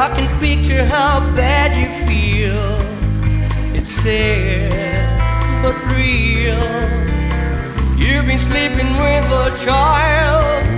I can picture how bad you feel. It's sad but real. You've been sleeping with a child